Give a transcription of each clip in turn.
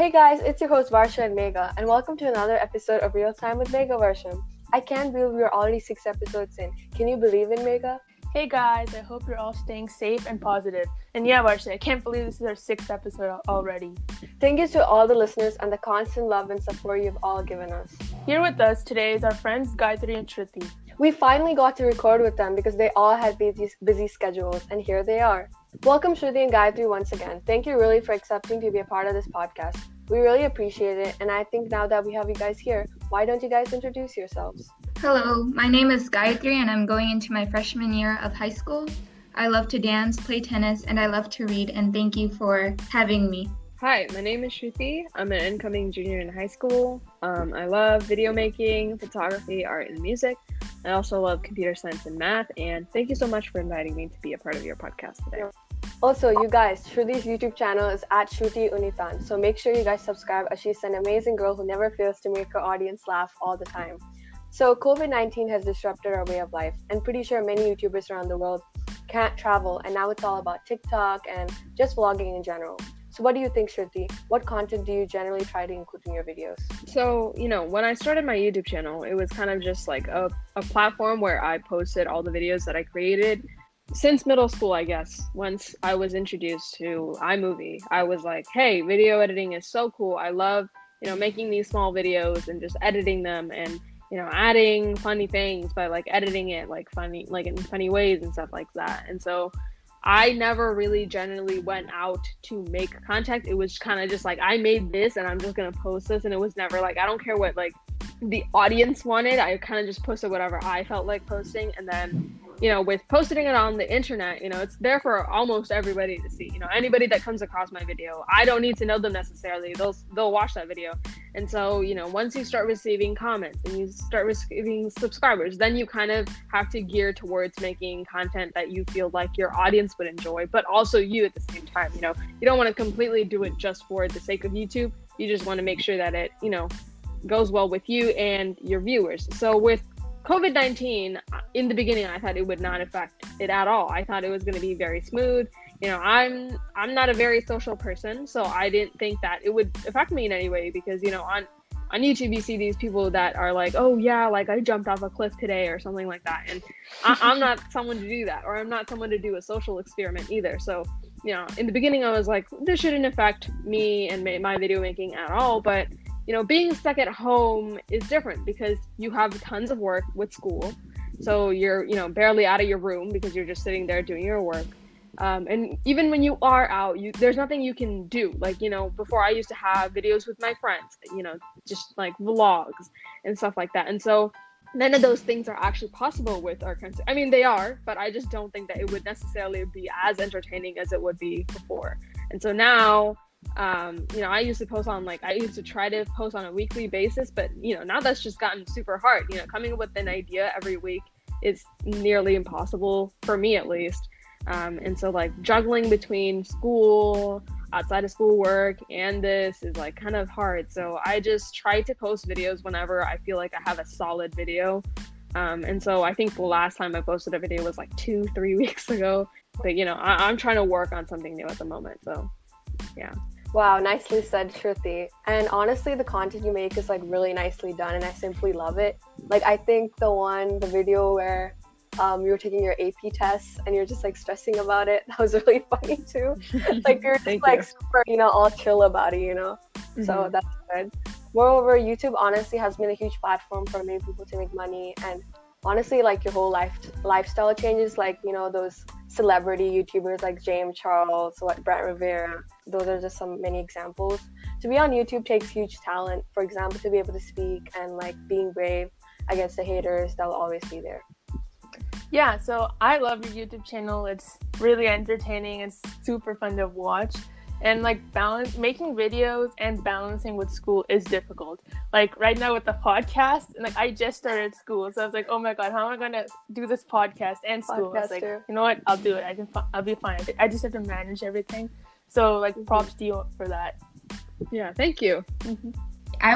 Hey guys, it's your host Varsha and Megha, and welcome to another episode of Real Time with Megha Varsham. I can't believe we're already 6 episodes in. Can you believe it, Megha? Hey guys, I hope you're all staying safe and positive. And yeah, Varsha, I can't believe this is our 6th episode already. Thank you to all the listeners and the constant love and support you've all given us. Here with us today is our friends Gayatri and Shruti. We finally got to record with them because they all had busy schedules, and here they are. Welcome Shruti and Gayatri once again. Thank you really for accepting to be a part of this podcast. We really appreciate it, and I think now that we have you guys here, why don't you guys introduce yourselves? Hello, my name is Gayatri and I'm going into my freshman year of high school. I love to dance, play tennis, and I love to read, and thank you for having me. Hi, my name is Shruti. I'm an incoming junior in high school. I love video making, photography, art, and music. I also love computer science and math, and thank you so much for inviting me to be a part of your podcast today. Also, you guys, Shruti's YouTube channel is at Shruti Unitan, so make sure you guys subscribe as she's an amazing girl who never fails to make her audience laugh all the time. So COVID-19 has disrupted our way of life, and pretty sure many YouTubers around the world can't travel, and now it's all about TikTok and just vlogging in general. So what do you think, Shruti? What content do you generally try to include in your videos? So, when I started my YouTube channel, it was kind of just like a platform where I posted all the videos that I created since middle school, I guess. Once I was introduced to iMovie, I was like, hey, video editing is so cool. I love, making these small videos and just editing them and, adding funny things by like editing it in funny ways and stuff like that. And so I never really generally went out to make content. It was kind of just like, I made this and I'm just going to post this. And it was never like, I don't care what like the audience wanted. I kind of just posted whatever I felt like posting. And then, with posting it on the internet, it's there for almost everybody to see. Anybody that comes across my video, I don't need to know them necessarily. They'll watch that video. And so, once you start receiving comments and you start receiving subscribers, then you kind of have to gear towards making content that you feel like your audience would enjoy, but also you at the same time. You don't want to completely do it just for the sake of YouTube. You just want to make sure that it, goes well with you and your viewers. So with COVID-19, in the beginning, I thought it would not affect it at all. I thought it was going to be very smooth. I'm not a very social person, so I didn't think that it would affect me in any way because, on YouTube, you see these people that are like, oh yeah, like I jumped off a cliff today or something like that. And I'm not someone to do that, or I'm not someone to do a social experiment either. So, in the beginning, I was like, this shouldn't affect me and my video making at all. But being stuck at home is different because you have tons of work with school. So you're, barely out of your room because you're just sitting there doing your work. And even when you are out, there's nothing you can do. Like, before I used to have videos with my friends, just like vlogs and stuff like that. And so none of those things are actually possible with our country. I mean, they are, but I just don't think that it would necessarily be as entertaining as it would be before. And so now, I used to try to post on a weekly basis, but, now that's just gotten super hard. Coming up with an idea every week is nearly impossible for me, at least. And so like juggling between school, outside of school work, and this is like kind of hard. So I just try to post videos whenever I feel like I have a solid video. And so I think the last time I posted a video was like 2-3 weeks ago. But, I'm trying to work on something new at the moment. So, yeah. Wow, nicely said, Shruti. And honestly, the content you make is like really nicely done, and I simply love it. Like, I think the video where you were taking your AP tests and you're just like stressing about it, that was really funny too. Like you're just super, all chill about it, Mm-hmm. So that's good. Moreover, YouTube honestly has been a huge platform for many people to make money, and honestly, like your whole lifestyle changes, like, those celebrity YouTubers like James Charles, Brent Rivera, those are just many examples. To be on YouTube takes huge talent. For example, to be able to speak and like being brave against the haters, they'll always be there. Yeah, so I love your YouTube channel. It's really entertaining. It's super fun to watch. And like making videos and balancing with school is difficult. Like right now with the podcast, and like I just started school, so I was like, oh my god, how am I gonna do this podcast and school? I was like, you know what, I'll do it. I'll be fine. I just have to manage everything. So like, props to you for that. Yeah, thank you. Mm-hmm. I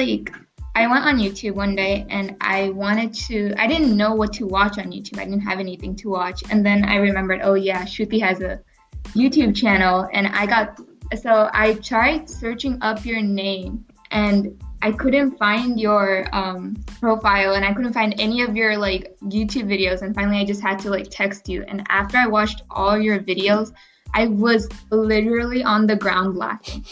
went on YouTube one day and I didn't know what to watch on YouTube. I didn't have anything to watch. And then I remembered, oh yeah, Shruti has a YouTube channel, and I got So I tried searching up your name and I couldn't find your profile and I couldn't find any of your like YouTube videos. And finally I just had to like text you. And after I watched all your videos, I was literally on the ground laughing.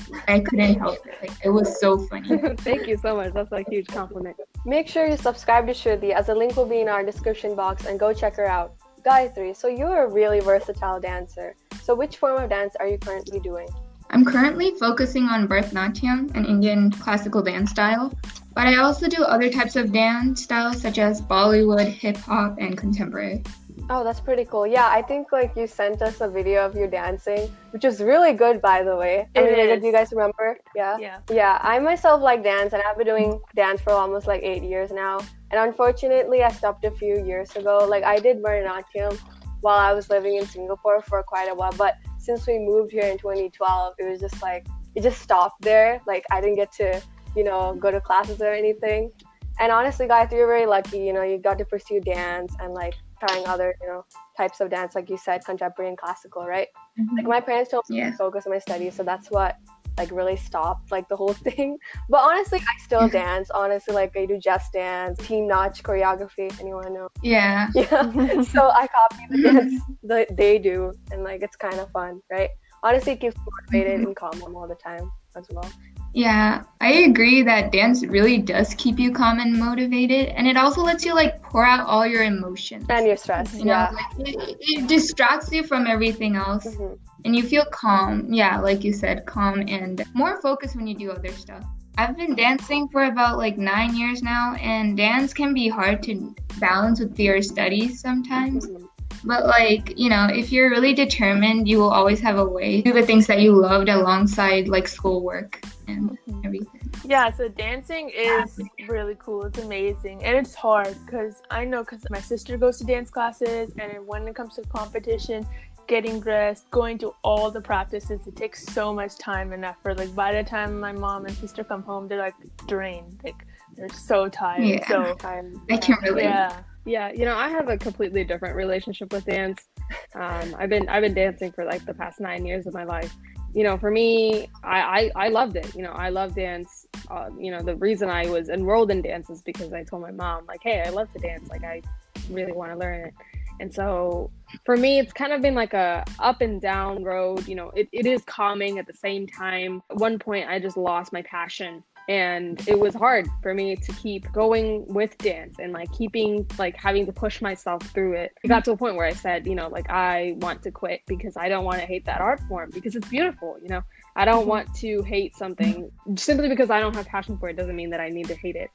I couldn't help it. Like, it was so funny. Thank you so much. That's a huge compliment. Make sure you subscribe to Shruti, as the link will be in our description box, and go check her out. Gayatri, so you're a really versatile dancer. So which form of dance are you currently doing? I'm currently focusing on Bharatanatyam, an Indian classical dance style, but I also do other types of dance styles such as Bollywood, hip hop, and contemporary. Oh, that's pretty cool. Yeah, I think like you sent us a video of you dancing, which is really good, by the way. I mean, It do you is. guys remember? Yeah. Yeah, I myself like dance, and I've been doing dance for almost like 8 years now. And unfortunately, I stopped a few years ago. Like I did Bharatanatyam while I was living in Singapore for quite a while, but since we moved here in 2012, it was just like it just stopped there. Like I didn't get to, go to classes or anything. And honestly, guys, you're very lucky. You got to pursue dance and like trying other, types of dance, like you said, contemporary and classical, right? Like my parents told me to focus on my studies, so that's what like really stopped like the whole thing. But honestly, I still dance. Honestly, like I do just dance, team notch choreography. Anyone know? Yeah. Yeah. So I copy the dance that they do, and like it's kind of fun, right? Honestly, it keeps me motivated and calm all the time as well. Yeah, I agree that dance really does keep you calm and motivated, and it also lets you like pour out all your emotions. And your stress, You know, like, it distracts you from everything else, and you feel calm. Yeah, like you said, calm and more focused when you do other stuff. I've been dancing for about like 9 years now, and dance can be hard to balance with your studies sometimes. But like, if you're really determined, you will always have a way to do the things that you loved alongside like schoolwork and everything. Yeah, so dancing is really cool. It's amazing. And it's hard because my sister goes to dance classes, and when it comes to competition, getting dressed, going to all the practices, it takes so much time and effort. Like by the time my mom and sister come home, they're like drained. Like they're so tired. Yeah. So I can relate. yeah. Yeah, I have a completely different relationship with dance. I've been dancing for like the past 9 years of my life. For me, I loved it. I love dance. The reason I was enrolled in dance is because I told my mom, like, hey, I love to dance. Like, I really want to learn it. And so for me, it's kind of been like a up and down road. It is calming at the same time. At one point, I just lost my passion. And it was hard for me to keep going with dance and like having to push myself through it. It got to a point where I said, like I want to quit because I don't want to hate that art form because it's beautiful. I don't want to hate something simply because I don't have passion for it doesn't mean that I need to hate it.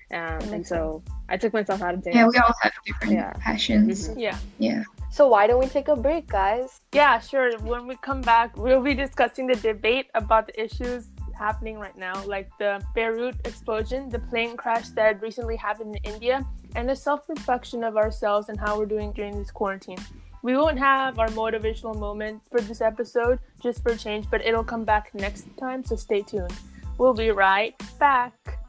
And so I took myself out of dance. Yeah, we all have different passions. Yeah. So why don't we take a break, guys? Yeah, sure. When we come back, we'll be discussing the debate about the issues happening right now, like the Beirut explosion, the plane crash that recently happened in India, and the self-reflection of ourselves and how we're doing during this quarantine. We won't have our motivational moment for this episode, just for change, but it'll come back next time, so stay tuned. We'll be right back.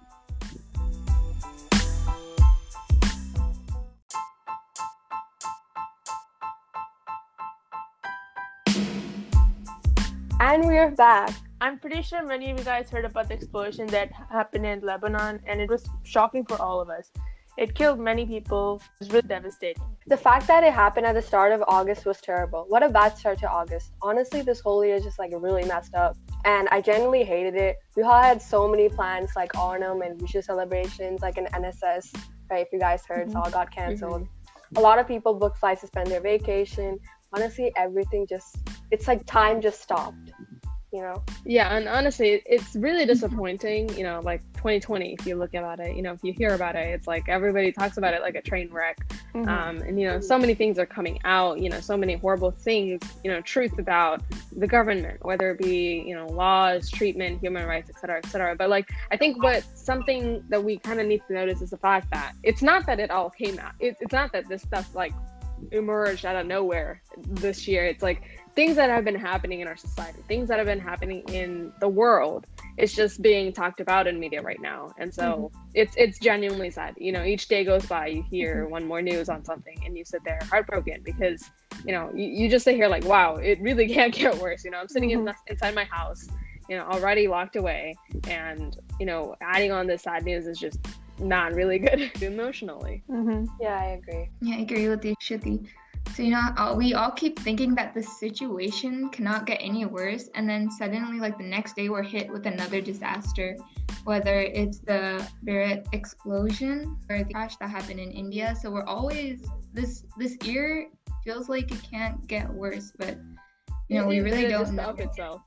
And we're back. I'm pretty sure many of you guys heard about the explosion that happened in Lebanon, and it was shocking for all of us. It killed many people. It was really devastating. The fact that it happened at the start of August was terrible. What a bad start to August. Honestly, this whole year is just like really messed up. And I genuinely hated it. We all had so many plans like Arnhem and Vishu celebrations, like an NSS, right? If you guys heard, it all got canceled. A lot of people booked flights to spend their vacation. Honestly, everything it's like time just stopped. Yeah, and honestly, it's really disappointing, like 2020, if you look about it, if you hear about it, it's like everybody talks about it like a train wreck. And so many things are coming out, so many horrible things, truth about the government, whether it be, laws, treatment, human rights, et cetera. But like, I think something that we kind of need to notice is the fact that it's not that it all came out. It's not that this stuff like emerged out of nowhere this year. It's like things that have been happening in our society, things that have been happening in the world, it's just being talked about in media right now. And so it's genuinely sad. You know, each day goes by, you hear one more news on something and you sit there heartbroken because, you know, you just sit here like, wow, it really can't get worse. You know, I'm sitting inside my house, you know, already locked away, and, you know, adding on this sad news is just not really good emotionally. Yeah, I agree. Yeah, I agree with you, Shruti. So, you know, we all keep thinking that the situation cannot get any worse, and then suddenly, like, the next day we're hit with another disaster, whether it's the Bharat explosion or the crash that happened in India. So we're always, this year feels like it can't get worse, but, you know, we really don't know. Itself.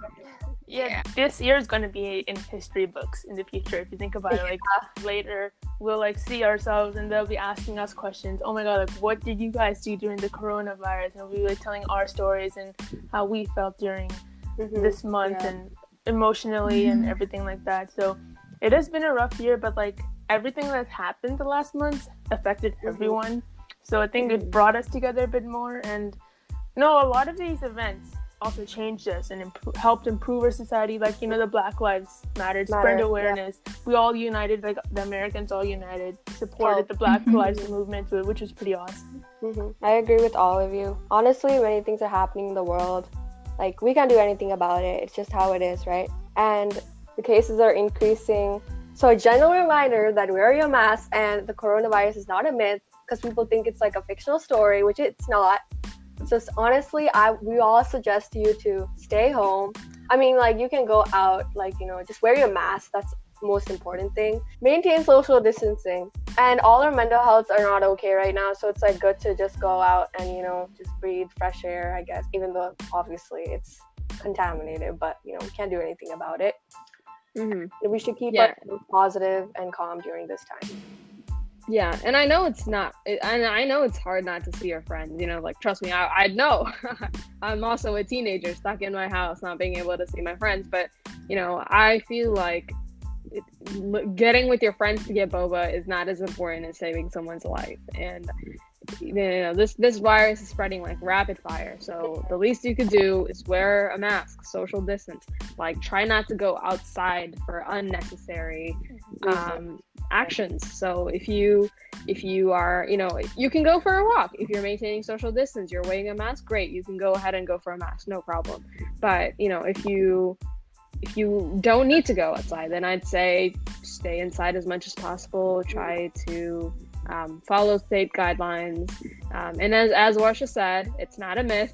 Yeah, this year is going to be in history books in the future. If you think about it, like later we'll like see ourselves and they'll be asking us questions. Oh my God, like what did you guys do during the coronavirus? And we'll be like telling our stories and how we felt during this month and emotionally and everything like that. So it has been a rough year, but like everything that's happened the last month affected everyone. So I think it brought us together a bit more. And you know, a lot of these events also changed us and helped improve our society. Like, you know, the Black Lives Matter spread awareness. We all united, like the Americans all united, supported the Black Lives movement, which was pretty awesome. I agree with all of you. Honestly, many things are happening in the world. Like, we can't do anything about it. It's just how it is, right? And the cases are increasing. So a general reminder that wear your mask and the coronavirus is not a myth, because people think it's like a fictional story, which it's not. So honestly, we all suggest you to stay home. I mean, like, you can go out, like, you know, just wear your mask. That's the most important thing. Maintain social distancing. And all our mental healths are not okay right now. So it's like good to just go out and, you know, just breathe fresh air, I guess, even though obviously it's contaminated, but, you know, we can't do anything about it. We should keep ourselves positive and calm during this time. Yeah, and I know it's not, and I know it's hard not to see your friends, you know, like, trust me, I know. I'm also a teenager stuck in my house, not being able to see my friends, but, you know, I feel like getting with your friends to get boba is not as important as saving someone's life. And, you know, this virus is spreading like rapid fire, so the least you could do is wear a mask, social distance, like, try not to go outside for unnecessary actions. So if you are, you know, you can go for a walk. If you're maintaining social distance, you're wearing a mask, great, you can go ahead and go for a mask, no problem. But, you know, if you don't need to go outside, then I'd say stay inside as much as possible. Try to follow state guidelines, and as Varsha said, it's not a myth.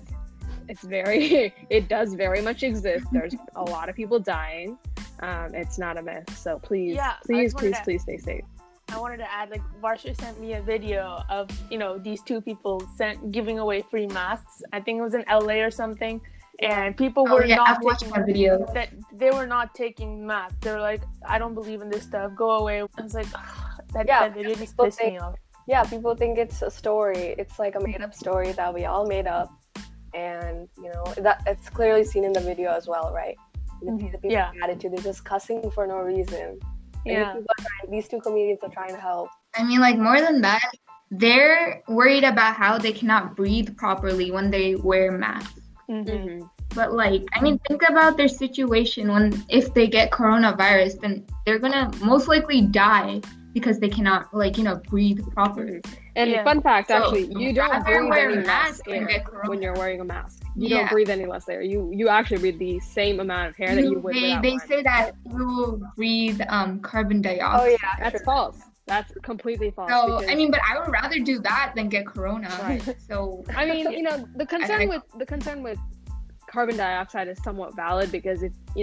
It does very much exist. There's a lot of people dying. It's not a myth. So please stay safe. I wanted to add, like, Varsha sent me a video of, you know, these two people giving away free masks. I think it was in LA or something. And people were not taking that video. They were not taking masks. They were like, I don't believe in this stuff. Go away. I was like, that video just pissed me off. Yeah, people think it's a story. It's like a made-up story that we all made up. And, you know, that it's clearly seen in the video as well, right? The people's attitude, they're just cussing for no reason. And these two comedians are trying to help. I mean, like, more than that, they're worried about how they cannot breathe properly when they wear masks. But, like, I mean, think about their situation if they get coronavirus, then they're gonna most likely die because they cannot, like, you know, breathe properly. And fun fact, actually, you don't breathe any less air when you're wearing a mask. You don't breathe any less air. You actually breathe the same amount of air that you would without They say that you breathe carbon dioxide. Oh, yeah. That's false. That's completely false. So, I mean, but I would rather do that than get corona. Right. So, I mean, you know, the concern with carbon dioxide is somewhat valid because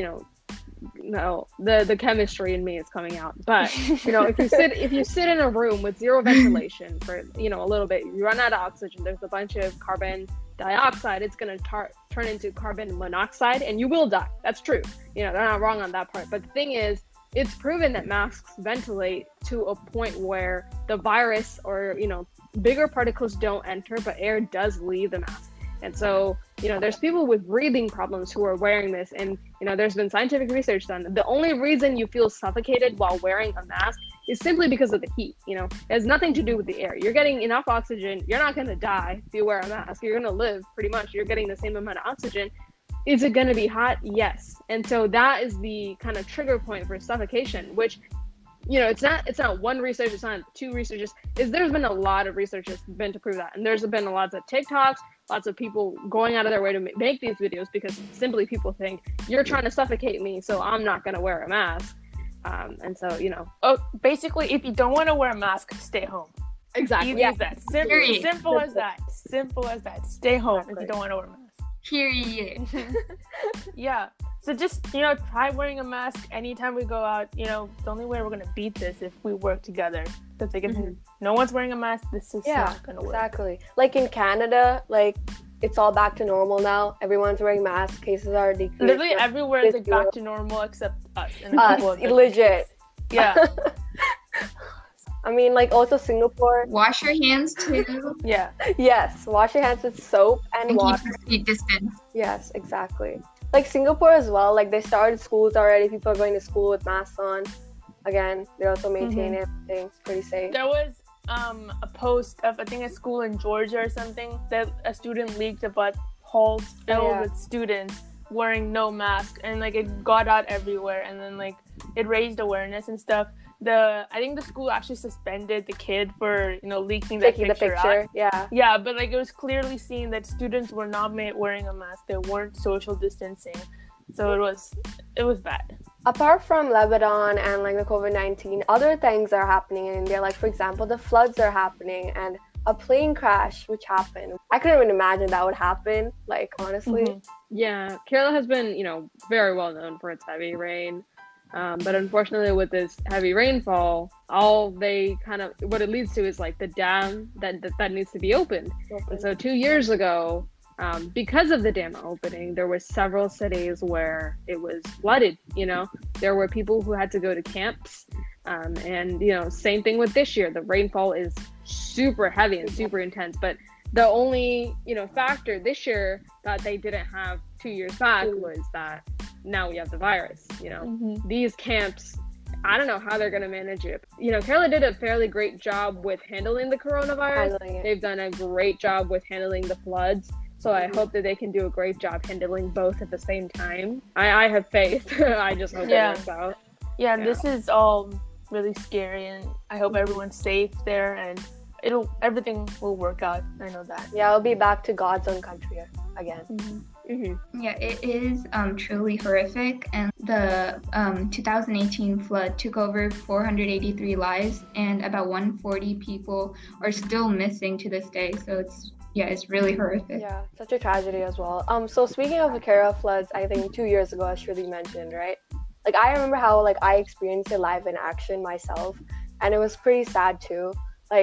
the chemistry in me is coming out. But, you know, if you sit in a room with zero ventilation for, you know, a little bit, you run out of oxygen, there's a bunch of carbon dioxide, it's going to turn into carbon monoxide and you will die. That's true. You know, they're not wrong on that part. But the thing is, it's proven that masks ventilate to a point where the virus or, you know, bigger particles don't enter, but air does leave the mask. And so, you know, there's people with breathing problems who are wearing this, and, you know, there's been scientific research done. The only reason you feel suffocated while wearing a mask is simply because of the heat. You know, it has nothing to do with the air. You're getting enough oxygen. You're not going to die if you wear a mask. You're going to live pretty much. You're getting the same amount of oxygen. Is it going to be hot? Yes. And so that is the kind of trigger point for suffocation, which, it's not one research, it's not two researchers. There's been a lot of research that's been to prove that. And there's been lots of TikToks, lots of people going out of their way to make these videos because simply people think you're trying to suffocate me, so I'm not going to wear a mask. And so, basically, if you don't want to wear a mask, stay home. Exactly. Easy as that. Simple as that. Simple as that. Stay home if you don't want to wear a mask. Period. Yeah. So just, try wearing a mask anytime we go out. The only way we're going to beat this if we work together. Because if no one's wearing a mask, this is not going to work. Exactly. Like in Canada, it's all back to normal now. Everyone's wearing masks. Cases are decreased. Literally everywhere is back to normal except us. And Legit. Yeah. I mean, also Singapore. Wash your hands too. Yeah. Yes, wash your hands with soap and water. Keep distance. Yes, exactly. Like Singapore as well. Like they started schools already. People are going to school with masks on. Again, they also maintain everything. It's pretty safe. There was a post of, I think, a school in Georgia or something that a student leaked about halls filled with students wearing no mask, and it got out everywhere, and then it raised awareness and stuff. I think the school actually suspended the kid for leaking the picture out. Yeah, but it was clearly seen that students were not wearing a mask. They weren't social distancing, so it was bad. Apart from Lebanon and the COVID-19, other things are happening in India. Like for example, the floods are happening and a plane crash which happened. I couldn't even imagine that would happen. Honestly. Yeah, Kerala has been very well known for its heavy rain. But unfortunately, with this heavy rainfall, what it leads to is the dam that needs to be opened. And so 2 years ago, because of the dam opening, there were several cities where it was flooded. There were people who had to go to camps. And same thing with this year. The rainfall is super heavy and super intense. But the only factor this year that they didn't have 2 years back was that now we have the virus. These camps, I don't know how they're going to manage it. Kerala did a fairly great job with handling the coronavirus. They've done a great job with handling the floods. So I hope that they can do a great job handling both at the same time. I have faith. I just hope it works out. Yeah, this is all really scary, and I hope everyone's safe there, and everything will work out. I know that. Yeah, it'll be back to God's own country again. Yeah, it is truly horrific, and the 2018 flood took over 483 lives, and about 140 people are still missing to this day. So it's really horrific. Yeah, such a tragedy as well. So speaking of the Kerala floods, I think 2 years ago, as Shruti mentioned, right? I remember how I experienced it live in action myself, and it was pretty sad too.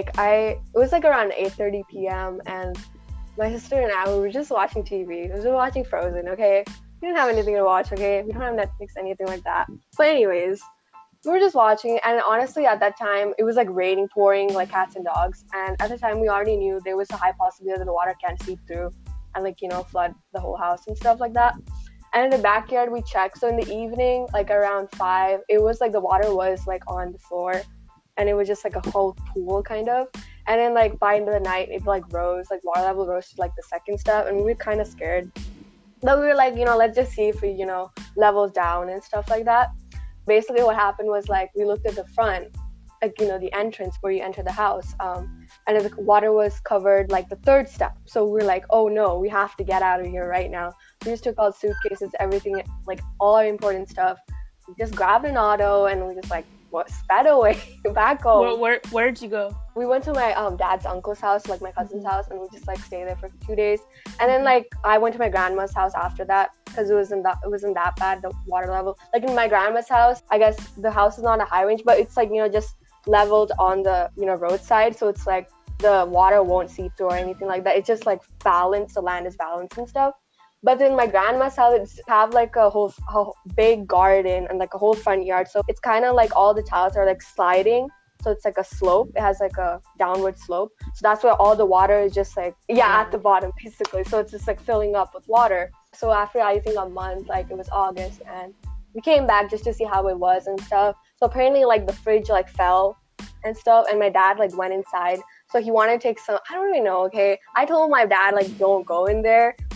It was around 8:30 p.m. and my sister and I were just watching TV. We were watching Frozen, okay? We didn't have anything to watch, okay? We don't have Netflix, anything like that. But anyways, we were just watching, and honestly, at that time, it was raining, pouring like cats and dogs. And at the time, we already knew there was a high possibility that the water can seep through and flood the whole house and stuff like that. And in the backyard, we checked. So in the evening, around 5, it was the water was on the floor, and it was just a whole pool kind of. And then by end of the night, it rose, water level rose to the second step, and we were kind of scared. But we were let's just see if we, levels down and stuff like that. Basically what happened was we looked at the front, the entrance where you enter the house, and the water was covered the third step. So we were oh no, we have to get out of here right now. We just took all suitcases, everything, all our important stuff. We just grabbed an auto and we just sped away back home. Where'd you go? We went to my dad's uncle's house, my cousin's house, and we just stayed there for 2 days. And then I went to my grandma's house after that because it wasn't that bad, the water level. In my grandma's house, I guess the house is not a high range, but it's just leveled on the roadside, so it's the water won't seep through or anything like that. It's just balanced, the land is balanced and stuff. But in my grandma's house, it's have a whole big garden and a whole front yard. So it's kind of all the tiles are sliding. So it's a slope. It has a downward slope. So that's where all the water is just at the bottom basically. So it's just filling up with water. So after I think a month, it was August, and we came back just to see how it was and stuff. So apparently the fridge fell and stuff, and my dad went inside. So he wanted to take some, I don't really know, okay? I told my dad, don't go in there.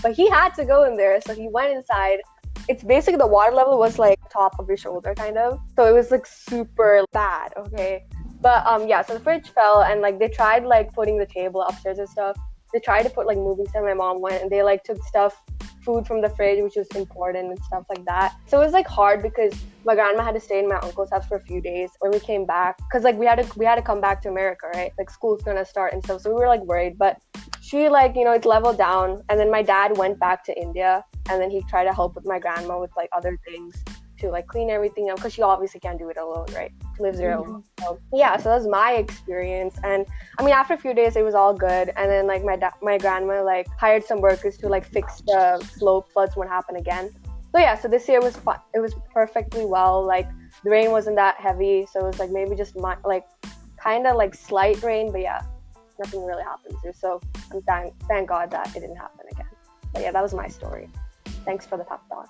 but he had to go in there, so he went inside. It's basically the water level was like top of your shoulder kind of, so it was like super bad. Okay, but yeah, so the fridge fell, and like they tried like putting the table upstairs and stuff. They tried to put like movie set. My mom went and they like took food from the fridge, which was important and stuff like that. So it was like hard because my grandma had to stay in my uncle's house for a few days when we came back, because like we had to come back to America, right? Like school's gonna start and stuff, so we were like worried. But she like, you know, it's leveled down, and then my dad went back to India, and then he tried to help with my grandma with like other things to like clean everything up, because she obviously can't do it alone, right? She lives there alone. So yeah, so that was my experience. And I mean, after a few days it was all good, and then like my grandma like hired some workers to like fix the slope, floods won't happen again. So yeah, so this year was fun. It was perfectly well. Like the rain wasn't that heavy, so it was like maybe just like kind of like slight rain, but yeah, nothing really happened here. So I'm thank God that it didn't happen again. But yeah, that was my story. Thanks for the pep talk.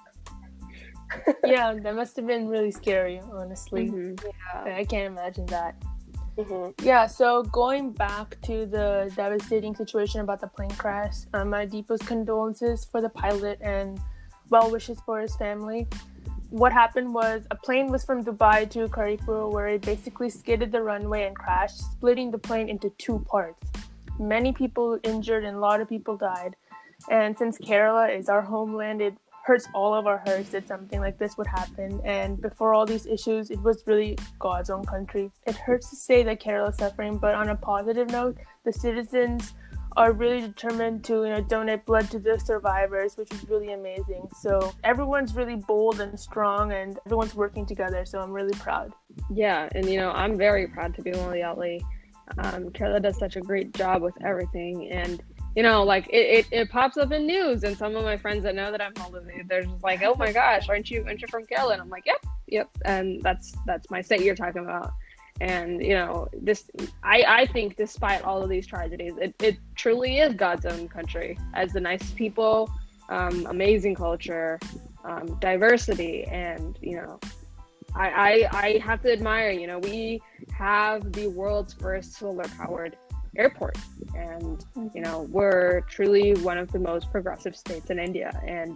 Yeah, that must have been really scary, honestly. Yeah. I can't imagine that. Yeah, so going back to the devastating situation about the plane crash, my deepest condolences for the pilot and well wishes for his family. What happened was a plane was from Dubai to Karipur, where it basically skidded the runway and crashed, splitting the plane into two parts. Many people injured and a lot of people died. And since Kerala is our homeland, it hurts all of our hearts that something like this would happen. And before all these issues, it was really God's own country. It hurts to say that Kerala is suffering, but on a positive note, the citizens are really determined to, you know, donate blood to the survivors, which is really amazing. So everyone's really bold and strong, and everyone's working together. So I'm really proud. Yeah, and you know, I'm very proud to be Malayali. Kerala does such a great job with everything, and you know, like it pops up in news, and some of my friends that know that I'm Malayali, they're just like, "Oh my gosh, aren't you from Kerala?" And I'm like, "Yep," and that's my state you're talking about. And you know, I think despite all of these tragedies, it truly is God's own country. As the nicest people, amazing culture, diversity, and you know, I have to admire. You know, we have the world's first solar powered airport, and you know, we're truly one of the most progressive states in India, and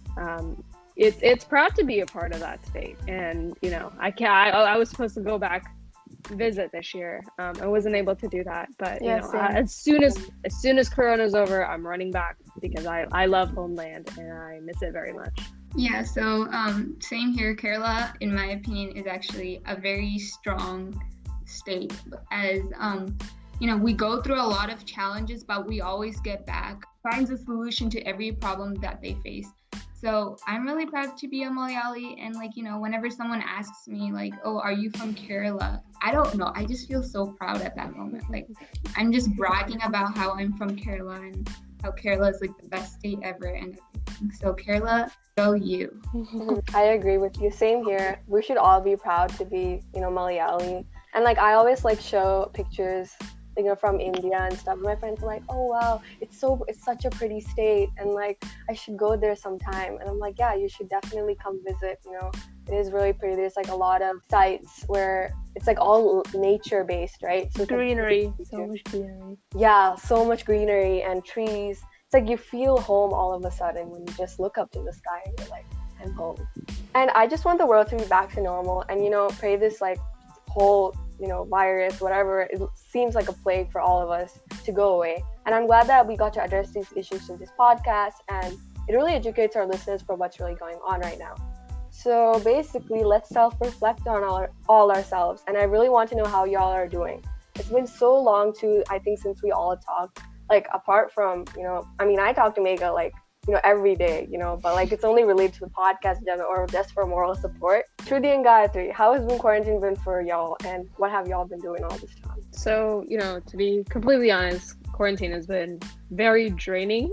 it's proud to be a part of that state. And you know, I was supposed to go back visit this year. I wasn't able to do that, but you know, as soon as Corona's over, I'm running back, because I love homeland and I miss it very much. Yeah, so same here. Kerala, in my opinion, is actually a very strong state, as you know, we go through a lot of challenges, but we always get back, finds a solution to every problem that they face. So I'm really proud to be a Malayali, and like, you know, whenever someone asks me like, "Oh, are you from Kerala?" I don't know, I just feel so proud at that moment. Like, I'm just bragging about how I'm from Kerala and how Kerala is like the best state ever and everything. So Kerala, go you. I agree with you. Same here. We should all be proud to be, you know, Malayali. And like, I always like show pictures, you know, from India and stuff. My friends are like, "Oh wow, it's such a pretty state, and like I should go there sometime." And I'm like, "Yeah, you should definitely come visit. You know, it is really pretty. There's like a lot of sites where it's like all nature based, right? So greenery, so much greenery. Yeah, so much greenery and trees. It's like you feel home all of a sudden when you just look up to the sky and you're like, I'm home." And I just want the world to be back to normal, and you know, pray this like whole, you know, virus, whatever, it seems like a plague for all of us, to go away. And I'm glad that we got to address these issues in this podcast, and it really educates our listeners for what's really going on right now. So basically, let's self-reflect on all ourselves, and I really want to know how y'all are doing. It's been so long too, I think, since we all talked, like apart from, you know, I mean, I talk to Megha like, you know, every day, you know, but like it's only related to the podcast or just for moral support. Shruti and Gayatri, how has quarantine been for y'all, and what have y'all been doing all this time? So, you know, to be completely honest, quarantine has been very draining,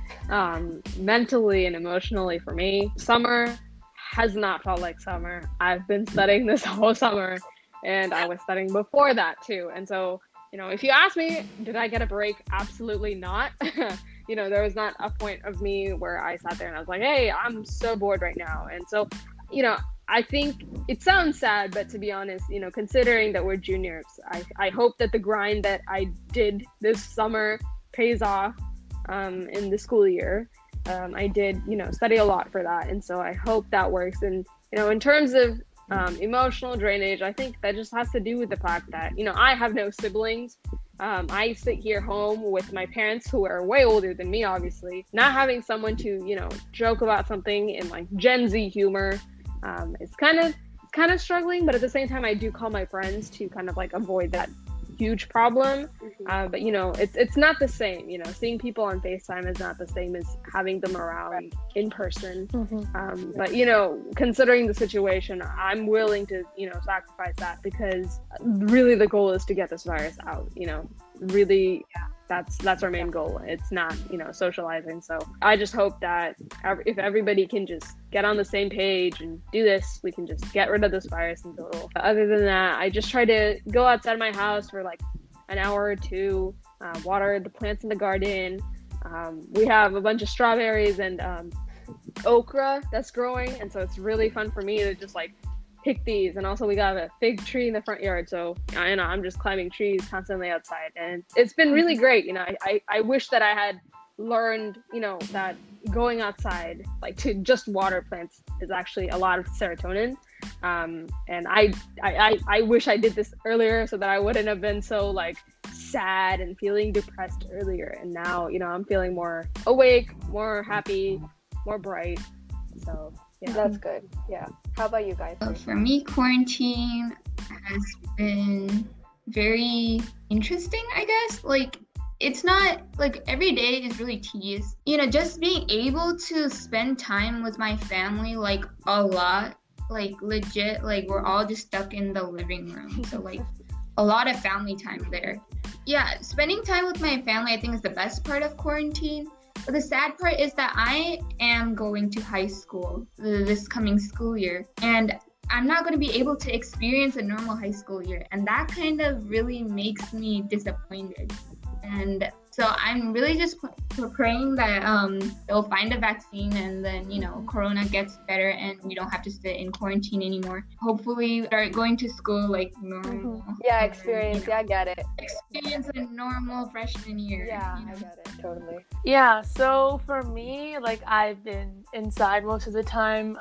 mentally and emotionally for me. Summer has not felt like summer. I've been studying this whole summer, and I was studying before that too. And so, you know, if you ask me, did I get a break? Absolutely not. You know, there was not a point of me where I sat there and I was like, "Hey, I'm so bored right now." And so, you know, I think it sounds sad, but to be honest, you know, considering that we're juniors, I hope that the grind that I did this summer pays off in the school year. I did, study a lot for that. And so I hope that works. And, in terms of emotional drainage, I think that just has to do with the fact that, I have no siblings. I sit here home with my parents who are way older than me, obviously. Not having someone to, joke about something in like Gen Z humor is kind of struggling. But at the same time, I do call my friends to kind of like avoid that huge problem. But it's not the same. Seeing people on FaceTime is not the same as having them around in person. But considering the situation, I'm willing to sacrifice that, because really the goal is to get this virus out. Really, that's our main goal. It's not socializing. So I just hope that if everybody can just get on the same page and do this, we can just get rid of this virus in total. But other than that, I just try to go outside my house for like an hour or two, water the plants in the garden. We have a bunch of strawberries and okra that's growing, and so it's really fun for me to just like pick these. And also we got a fig tree in the front yard, so I'm just climbing trees constantly outside, and it's been really great. I wish that I had learned that going outside, like to just water plants, is actually a lot of serotonin. And I wish I did this earlier, so that I wouldn't have been so like sad and feeling depressed earlier. And now I'm feeling more awake, more happy, more bright. So yeah, that's good. Yeah, how about you guys? For me, quarantine has been very interesting, I guess. Like, it's not like every day is really tedious. Just being able to spend time with my family, like a lot, like legit, like we're all just stuck in the living room. So like a lot of family time there. Yeah, spending time with my family, I think, is the best part of quarantine. But the sad part is that I am going to high school this coming school year, and I'm not going to be able to experience a normal high school year. And that kind of really makes me disappointed. And so I'm really just praying that they'll find a vaccine, and then, Corona gets better and we don't have to sit in quarantine anymore. Hopefully start going to school like normal. Yeah, experience. Yeah, I get it. Experience a normal freshman year. Yeah, I get it. Totally. Yeah, so for me, like, I've been inside most of the time.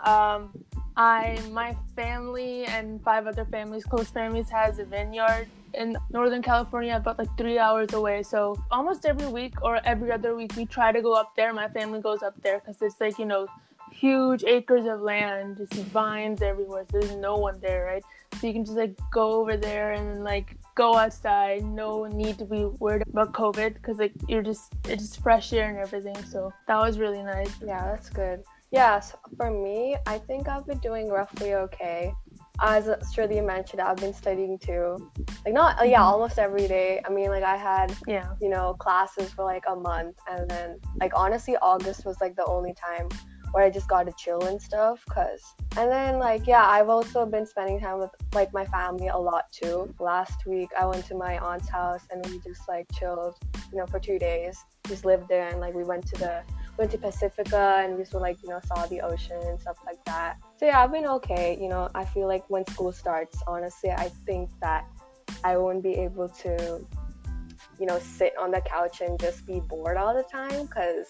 My family and 5 other families, close families, has a vineyard in Northern California, about like 3 hours away. So almost every week or every other week, we try to go up there. My family goes up there because it's like, huge acres of land, just vines everywhere. So there's no one there, right? So you can just like go over there and like go outside. No need to be worried about COVID, because like it's just fresh air and everything. So that was really nice. Yeah, that's good. Yeah, so for me, I think I've been doing roughly okay. As Shruti mentioned, I've been studying too. Like, almost every day. I mean, like, I had, classes for like a month. And then, like, honestly, August was like the only time where I just got to chill and stuff. And then, like, yeah, I've also been spending time with like my family a lot too. Last week, I went to my aunt's house and we just like chilled, for 2 days. Just lived there, and like we went to Pacifica, and we just like saw the ocean and stuff like that. So yeah, I've been okay. I feel like when school starts, honestly, I think that I won't be able to sit on the couch and just be bored all the time, because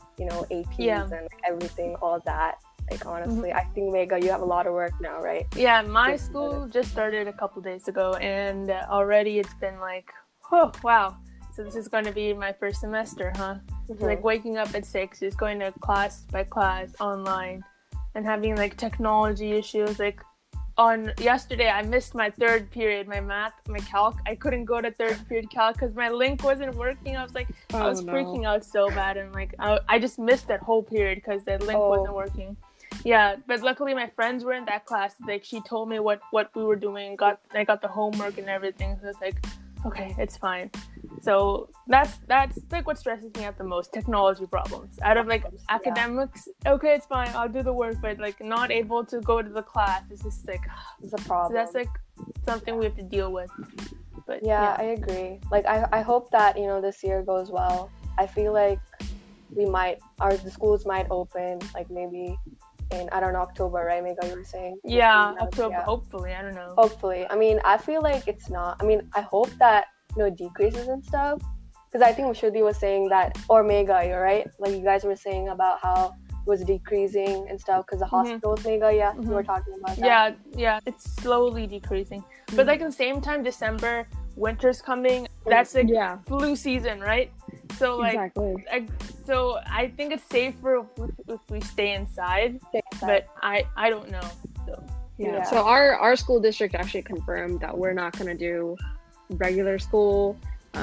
APs and everything, all that. Like, honestly, I think, Megha, you have a lot of work now, right? Yeah, my school just started a couple days ago, and already it's been like, oh wow, so this is going to be my first semester, huh? Like waking up at 6, just going to class by class online, and having like technology issues. Like on yesterday, I missed my 3rd period, my math, my calc. I couldn't go to 3rd period calc because my link wasn't working. I was like, I was freaking out so bad, and like I just missed that whole period because the link wasn't working. Yeah, but luckily my friends were in that class. Like, she told me what we were doing. I got the homework and everything. So it's like, okay, it's fine. So that's like what stresses me out the most, technology problems. Out of like academics, okay, it's fine, I'll do the work, but like not able to go to the class, it's just like, it's a problem. So that's like something we have to deal with. But yeah, I agree. Like, I hope that this year goes well. I feel like the schools might open like maybe in, I don't know, October, right, Megha, you were saying? Yeah, October, hopefully, I don't know. Hopefully. I mean, I feel like it's not, I mean, I hope that, decreases and stuff, because I think Shruti was saying that, or Mega, you're right? Like you guys were saying about how it was decreasing and stuff because the hospital was Mega. Yeah, you were talking about that. Yeah, it's slowly decreasing. But like at the same time, December, winter's coming. That's like flu season, right? So like, so I think it's safer if we stay inside. But I don't know. So yeah. So our school district actually confirmed that we're not going to do regular school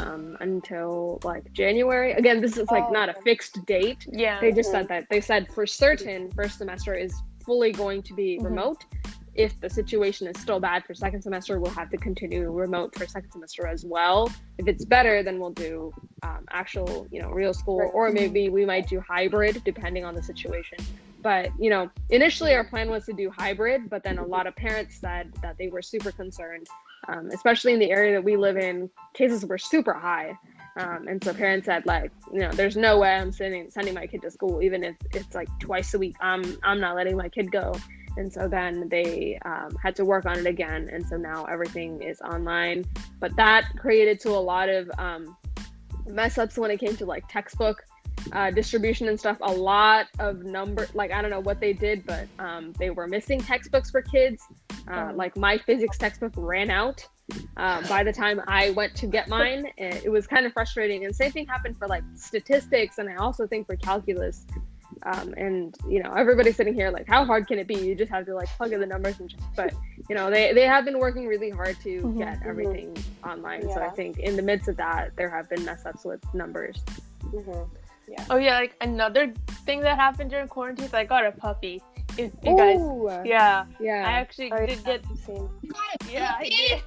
until like January. Again, this is like not a fixed date. Yeah. They just said that. They said for certain first semester is fully going to be remote. If the situation is still bad for second semester, we'll have to continue remote for second semester as well. If it's better, then we'll do actual, real school, or maybe we might do hybrid depending on the situation. But, initially our plan was to do hybrid, but then a lot of parents said that they were super concerned, especially in the area that we live in, cases were super high. And so parents said like, there's no way I'm sending my kid to school, even if it's like twice a week. I'm not letting my kid go. And so then they had to work on it again. And so now everything is online. But that created to a lot of mess ups when it came to like textbook distribution and stuff. A lot of I don't know what they did, but they were missing textbooks for kids. Like my physics textbook ran out by the time I went to get mine. It was kind of frustrating. And same thing happened for like statistics. And I also think for calculus. And everybody's sitting here like, how hard can it be? You just have to like plug in the numbers and but they have been working really hard to get everything online. So I think in the midst of that there have been mess ups with numbers. Oh yeah, like another thing that happened during quarantine is I got a puppy. If you guys I actually did get I did.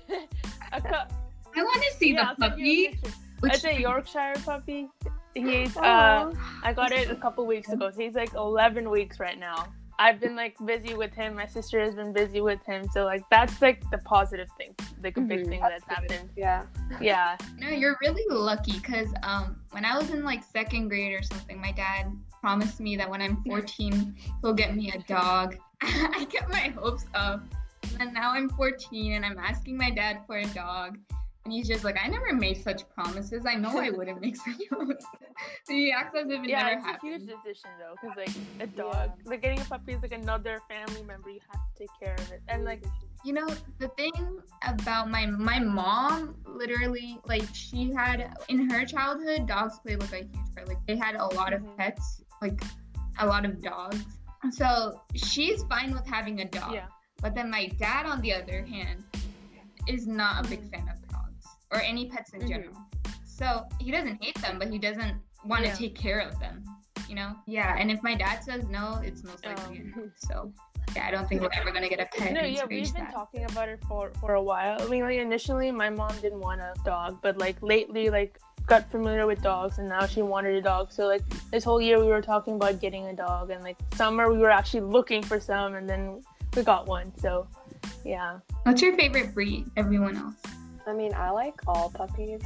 I want to see the puppy. It's a Yorkshire puppy. He's I got it a couple weeks ago, so he's like 11 weeks right now. I've been like busy with him. My sister has been busy with him, so like that's like the positive thing, like a big thing that's happened. Yeah. No, you're really lucky because when I was in like second grade or something, my dad promised me that when I'm 14 he'll get me a dog. I kept my hopes up, and now I'm 14 and I'm asking my dad for a dog. And he's just like, I never made such promises. I know I wouldn't make such promises. He acts as if it never happened. Yeah, it's a huge decision though, because like a dog, like getting a puppy is like another family member. You have to take care of it. And like, the thing about my mom, literally, like she had in her childhood, dogs played like a huge part. Like they had a lot of pets, like a lot of dogs. So she's fine with having a dog. Yeah. But then my dad, on the other hand, is not a big fan of dogs or any pets in general. So he doesn't hate them, but he doesn't want to take care of them, Yeah, and if my dad says no, it's most likely a no. So yeah, I don't think we're ever gonna get a pet. No, yeah, we've been talking about it for a while. I mean, like initially my mom didn't want a dog, but like lately, like got familiar with dogs, and now she wanted a dog. So like this whole year we were talking about getting a dog, and like summer we were actually looking for some, and then we got one. So yeah. What's your favorite breed? Everyone else. I mean, I like all puppies.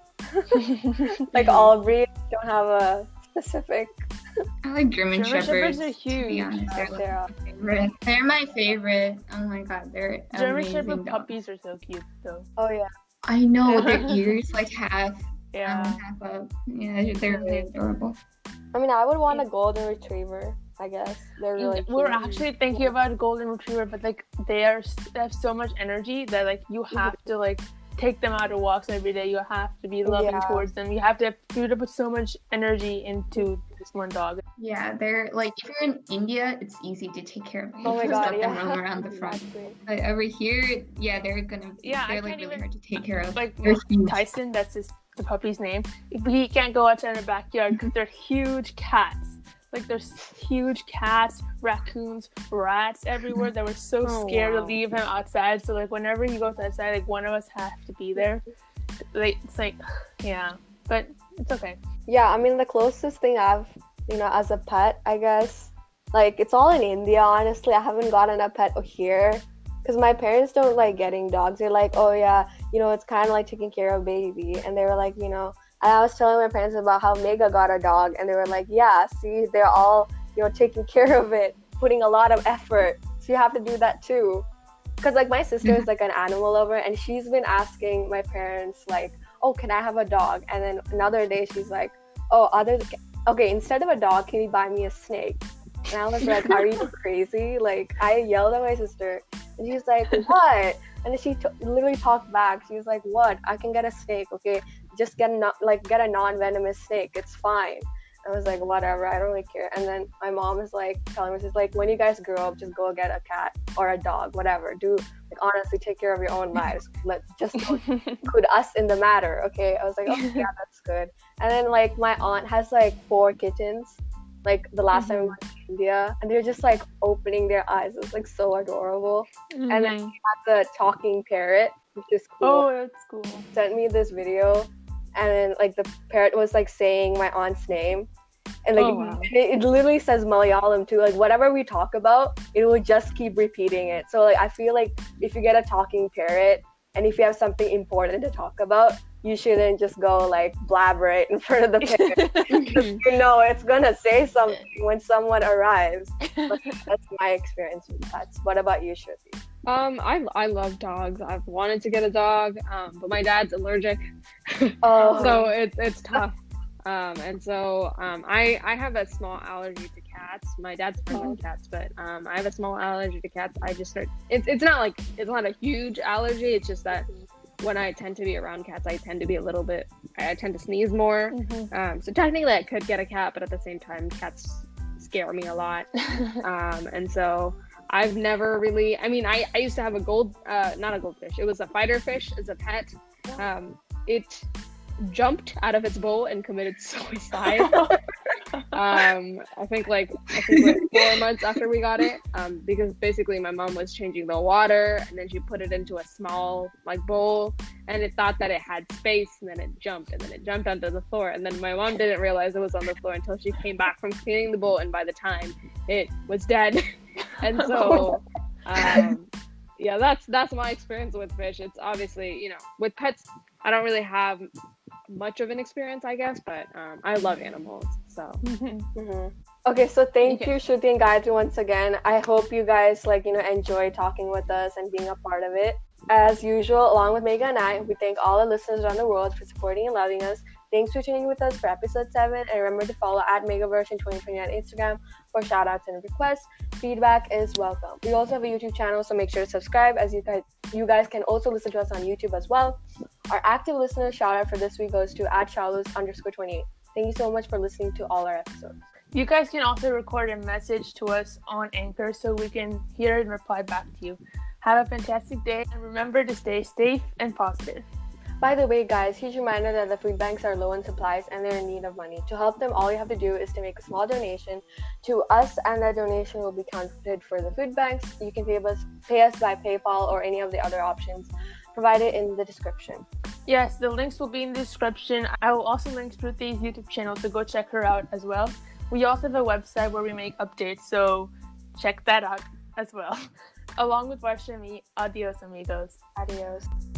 Like all breeds, don't have a specific. I like German Shepherds. Shepherds are huge. To be honest, they're my favorite. Oh my god, they're German Shepherd puppies are so cute though. Oh yeah. I know, their ears like half. Yeah. Half up. Yeah, they're really adorable. I mean, I would want a golden retriever. I guess they're really cute. We're actually thinking about a golden retriever, but like they have so much energy that like you have to like take them out on walks every day. You have to be loving towards them. You have to put so much energy into this one dog. Yeah, they're like, if you're in India, it's easy to take care of them. Oh my god, let them roam around the front. But over here, they're like really hard to take care of. Like Tyson, that's the puppy's name. He can't go outside in the backyard because they're huge cats. Like there's huge cats, raccoons, rats everywhere that we're so scared to leave him outside. So like whenever he goes outside, like one of us has to be there. Like it's like, yeah, but it's okay. Yeah, I mean the closest thing I've, as a pet, I guess, like it's all in India. Honestly, I haven't gotten a pet here because my parents don't like getting dogs. They're like, oh yeah, it's kind of like taking care of a baby, and they were like, And I was telling my parents about how Mega got a dog, and they were like, yeah, see, they're all, taking care of it, putting a lot of effort. So you have to do that too. Because, like, my sister is, like, an animal lover, and she's been asking my parents, like, oh, can I have a dog? And then another day she's like, oh, okay, instead of a dog, can you buy me a snake? And I was like, are you crazy? Like, I yelled at my sister, and she's like, what? And then she literally talked back. She was like, what? I can get a snake, okay? Just get a non-venomous snake. It's fine. I was like, whatever, I don't really care. And then my mom is like telling me, she's like, when you guys grow up, just go get a cat or a dog, whatever. Do, like, honestly, take care of your own lives. Let's just don't include us in the matter, okay? I was like, oh, yeah, that's good. And then, like, my aunt has, like, 4 kittens, like, the last time we went to India. And they're just, like, opening their eyes. It's, like, so adorable. And then she has a talking parrot, which is cool. Oh, that's cool. Sent me this video. And then, like, the parrot was, like, saying my aunt's name. And, like, it literally says Malayalam, too. Like, whatever we talk about, it will just keep repeating it. So, like, I feel like if you get a talking parrot, and if you have something important to talk about, you shouldn't just go, like, blabber it in front of the parrot. Because you know it's gonna say something when someone arrives. But that's my experience with pets. What about you, Shruti? I love dogs. I've wanted to get a dog, but my dad's allergic, Oh. so it's tough. And so I have a small allergy to cats. My dad's friendly with cats, but I have a small allergy to cats. I just start. It's not a huge allergy. It's just that when I tend to be around cats, I tend to sneeze more. So technically, I could get a cat, but at the same time, cats scare me a lot. And so I've never really, I mean, I used to have not a goldfish. It was a fighter fish as a pet. It jumped out of its bowl and committed suicide. I think like 4 months after we got it, because basically my mom was changing the water, and then she put it into a small like bowl, and it thought that it had space, and then it jumped onto the floor, and then my mom didn't realize it was on the floor until she came back from cleaning the bowl, and by the time it was dead. And so yeah, that's my experience with fish. It's obviously, you know, with pets I don't really have much of an experience, I guess, but I love animals, so. Okay, so thank you, Shruti and Gayatri, once again. I hope you guys enjoy talking with us and being a part of it. As usual, along with Megha and I, we thank all the listeners around the world for supporting and loving us. Thanks for tuning with us for episode 7, and remember to follow @Meghaversion2020 on Instagram for shoutouts and requests. Feedback is welcome. We also have a YouTube channel, so make sure to subscribe, as you guys can also listen to us on YouTube as well. Our active listener shoutout for this week goes to @Charlos_28. Thank you so much for listening to all our episodes. You guys can also record a message to us on Anchor so we can hear and reply back to you. Have a fantastic day, and remember to stay safe and positive. By the way, guys, huge reminder that the food banks are low on supplies and they're in need of money. To help them, all you have to do is to make a small donation to us, and that donation will be counted for the food banks. You can pay us by PayPal or any of the other options provided in the description. Yes, the links will be in the description. I will also link Shruti's YouTube channel, so go check her out as well. We also have a website where we make updates, so check that out as well. Along with Varshami, adios amigos. Adios.